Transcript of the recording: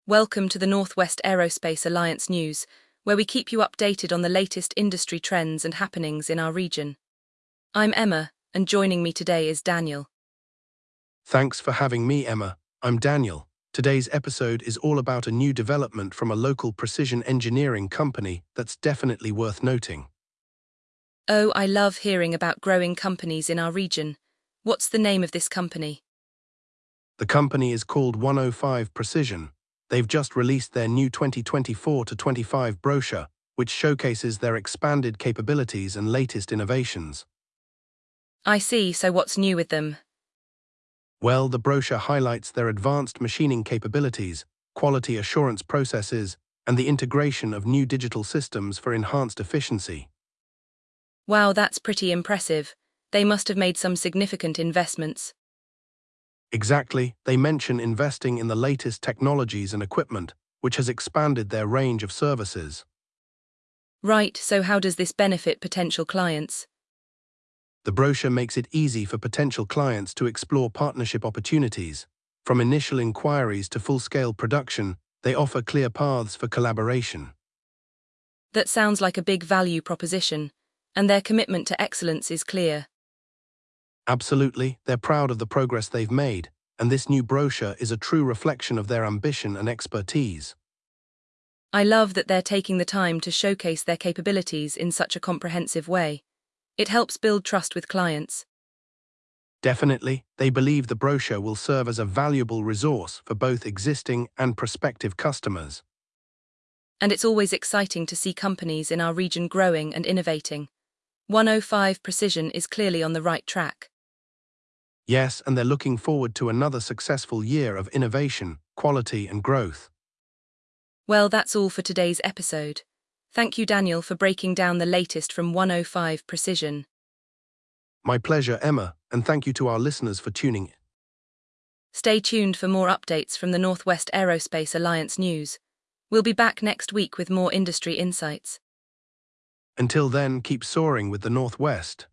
Welcome to the Northwest Aerospace Alliance News, where we keep you updated on the latest industry trends and happenings in our region. I'm Emma, and joining me today is Daniel. Thanks for having me, Emma. I'm Daniel. Today's episode is all about a new development from a local precision engineering company that's definitely worth noting. Oh, I love hearing about growing companies in our region. What's the name of this company? The company is called 105 Precision. They've just released their new 2024-25 brochure, which showcases their expanded capabilities and latest innovations. I see, so what's new with them? Well, the brochure highlights their advanced machining capabilities, quality assurance processes, and the integration of new digital systems for enhanced efficiency. Wow, that's pretty impressive. They must have made some significant investments. Exactly, they mention investing in the latest technologies and equipment, which has expanded their range of services. Right, so how does this benefit potential clients? The brochure makes it easy for potential clients to explore partnership opportunities. From initial inquiries to full-scale production, they offer clear paths for collaboration. That sounds like a big value proposition, and their commitment to excellence is clear. Absolutely, they're proud of the progress they've made, and this new brochure is a true reflection of their ambition and expertise. I love that they're taking the time to showcase their capabilities in such a comprehensive way. It helps build trust with clients. Definitely, they believe the brochure will serve as a valuable resource for both existing and prospective customers. And it's always exciting to see companies in our region growing and innovating. 105 Precision is clearly on the right track. Yes, and they're looking forward to another successful year of innovation, quality, and growth. Well, that's all for today's episode. Thank you, Daniel, for breaking down the latest from 105 Precision. My pleasure, Emma, and thank you to our listeners for tuning in. Stay tuned for more updates from the Northwest Aerospace Alliance News. We'll be back next week with more industry insights. Until then, keep soaring with the Northwest.